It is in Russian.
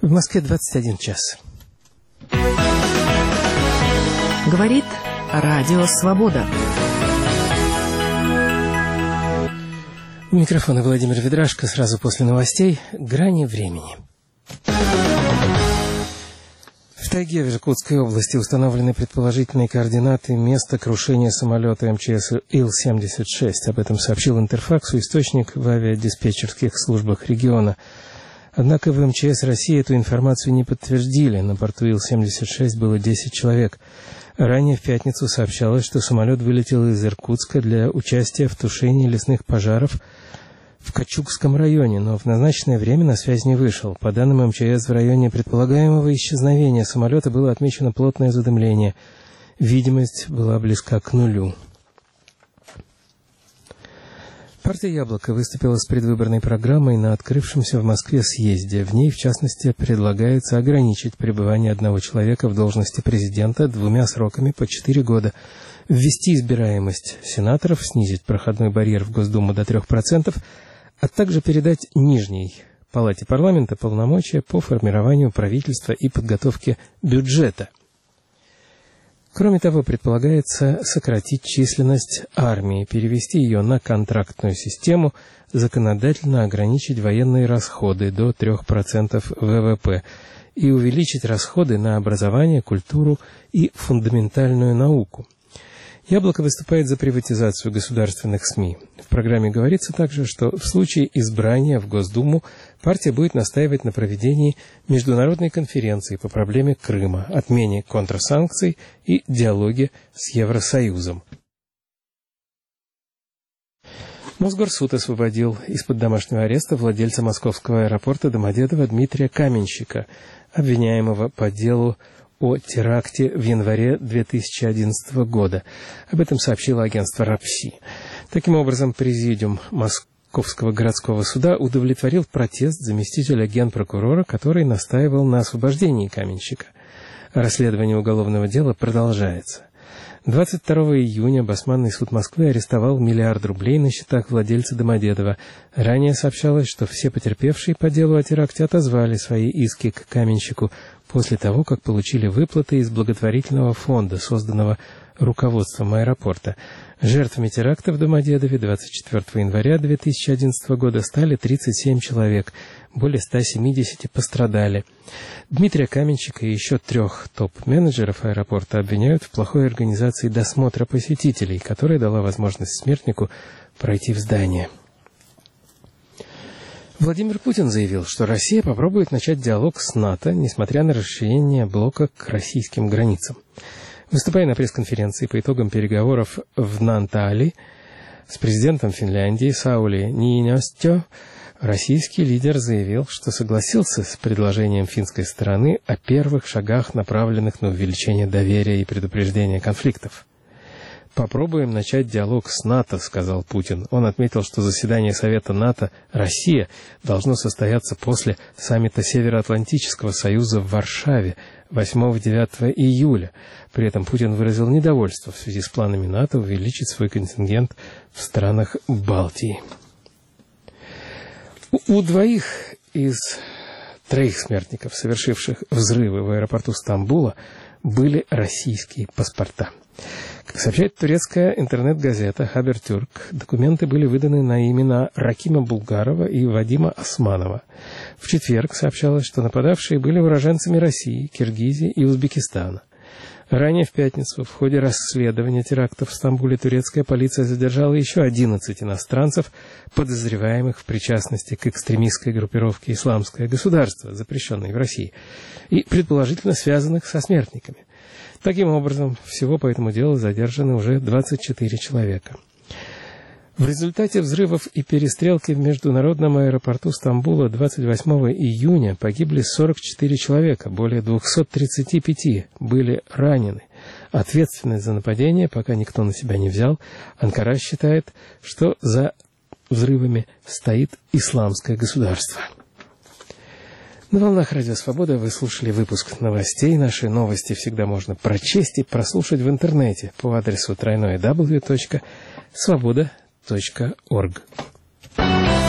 В Москве 21 час. Говорит Радио Свобода. У микрофона Владимир Ведрашко. Сразу после новостей «Грани времени». В тайге в Иркутской области установлены предположительные координаты места крушения самолета МЧС Ил-76. Об этом сообщил Интерфаксу источник в авиадиспетчерских службах региона. Однако в МЧС России эту информацию не подтвердили. На борту Ил-76 было 10 человек. Ранее в пятницу сообщалось, что самолет вылетел из Иркутска для участия в тушении лесных пожаров в Качугском районе, но в назначенное время на связь не вышел. По данным МЧС, в районе предполагаемого исчезновения самолета было отмечено плотное задымление. Видимость была близка к нулю. Партия «Яблоко» выступила с предвыборной программой на открывшемся в Москве съезде. В ней, в частности, предлагается ограничить пребывание одного человека в должности президента 2 сроками по 4 года, ввести избираемость сенаторов, снизить проходной барьер в Госдуму до 3%, а также передать нижней палате парламента полномочия по формированию правительства и подготовке бюджета. Кроме того, предполагается сократить численность армии, перевести ее на контрактную систему, законодательно ограничить военные расходы до 3% ВВП и увеличить расходы на образование, культуру и фундаментальную науку. «Яблоко» выступает за приватизацию государственных СМИ. В программе говорится также, что в случае избрания в Госдуму партия будет настаивать на проведении международной конференции по проблеме Крыма, отмене контрсанкций и диалоге с Евросоюзом. Мосгорсуд освободил из-под домашнего ареста владельца московского аэропорта Домодедово Дмитрия Каменщика, обвиняемого по делу о теракте в январе 2011 года. Об этом сообщило агентство РАПСИ. Таким образом, президиум Московского городского суда удовлетворил протест заместителя генпрокурора, который настаивал на освобождении Каменщика. Расследование уголовного дела продолжается. 22 июня Басманный суд Москвы арестовал 1 миллиард рублей на счетах владельца Домодедова. Ранее сообщалось, что все потерпевшие по делу о теракте отозвали свои иски к Каменщику после того, как получили выплаты из благотворительного фонда, созданного руководством аэропорта. Жертвами теракта в Домодедове 24 января 2011 года стали 37 человек, более 170 пострадали. Дмитрия Каменщика и еще 3 топ-менеджеров аэропорта обвиняют в плохой организации досмотра посетителей, которая дала возможность смертнику пройти в здание. Владимир Путин заявил, что Россия попробует начать диалог с НАТО, несмотря на расширение блока к российским границам. Выступая на пресс-конференции по итогам переговоров в Нантали с президентом Финляндии Саули Ниинистё, российский лидер заявил, что согласился с предложением финской стороны о первых шагах, направленных на увеличение доверия и предупреждение конфликтов. «Попробуем начать диалог с НАТО», — сказал Путин. Он отметил, что заседание Совета НАТО-Россия должно состояться после саммита Североатлантического союза в Варшаве 8-9 июля. При этом Путин выразил недовольство в связи с планами НАТО увеличить свой контингент в странах Балтии. У 2 из 3 смертников, совершивших взрывы в аэропорту Стамбула, были российские паспорта. Как сообщает турецкая интернет-газета «Хабертюрк», документы были выданы на имена Ракима Булгарова и Вадима Османова. В четверг сообщалось, что нападавшие были уроженцами России, Киргизии и Узбекистана. Ранее в пятницу в ходе расследования терактов в Стамбуле турецкая полиция задержала еще 11 иностранцев, подозреваемых в причастности к экстремистской группировке «Исламское государство», запрещенной в России, и предположительно связанных со смертниками. Таким образом, всего по этому делу задержаны уже 24 человека. В результате взрывов и перестрелки в международном аэропорту Стамбула 28 июня погибли 44 человека, более 235 были ранены. Ответственность за нападение пока никто на себя не взял. Анкара считает, что за взрывами стоит исламское государство. На волнах Радио Свобода вы слушали выпуск новостей. Наши новости всегда можно прочесть и прослушать в интернете по адресу www.svoboda.org.